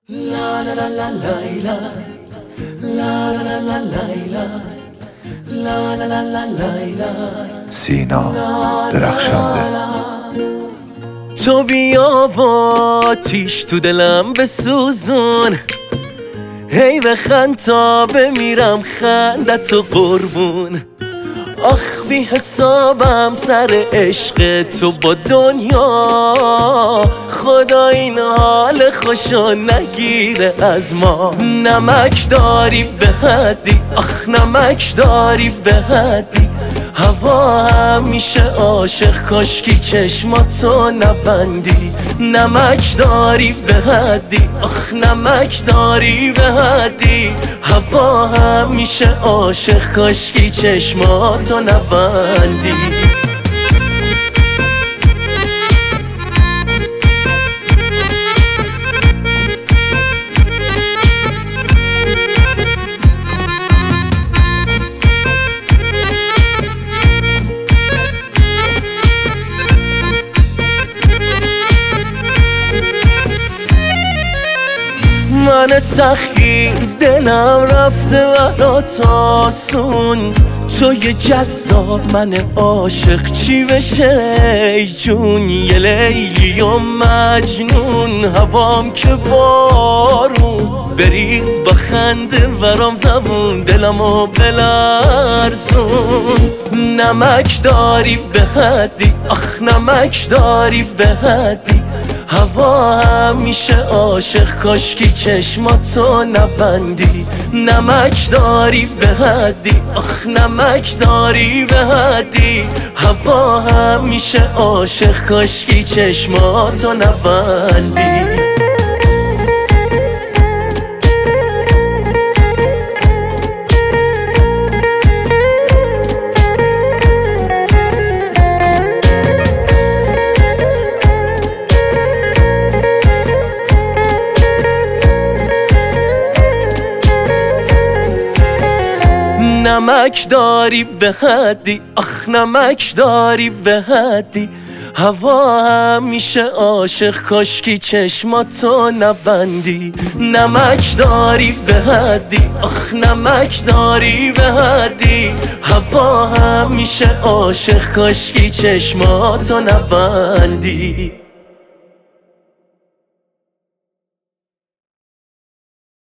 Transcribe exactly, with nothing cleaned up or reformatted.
La la la la Layla, la la la la Layla, la la la la Layla. سینا درخشنده. تو بیا با تیش تو دلم بسوزون، هی بخند تا بمیرم خندتو قربون. آخ بی حسابم سر عشق تو با دنیا، خدا این حال خوشو نگیره از ما. نمک داری به حدی، آخ نمک داری به حدی، هوا همیشه عاشق کاشکی چشماتو نبندی. نمک داری به حدی، آخ نمک داری به حدی، هوا همیشه عاشق کاشکی چشماتو نبندی. من سخی دلم رفته برات آسون، تو یه جذاب من عاشق چی بشه ای جون. یه لیلی و مجنون، هوام که بارون، بریز با خنده برام زبون دلمو بلرزون. نمک داری به حدی، آخ نمک داری به حدی، هوا همیشه عاشق کاشکی چشماتو نبندی. نمک داری به حدی، آخ نمک داری به حدی، هوا همیشه عاشق کاشکی چشماتو نبندی. نمک داری به حدی، آخ نمک داری به حدی، هوا همیشه عاشق کاشکی چشماتو نبندی. نمک داری به حدی، آخ نمک داری به حدی، هوا همیشه عاشق کاشکی چشماتو نبندی.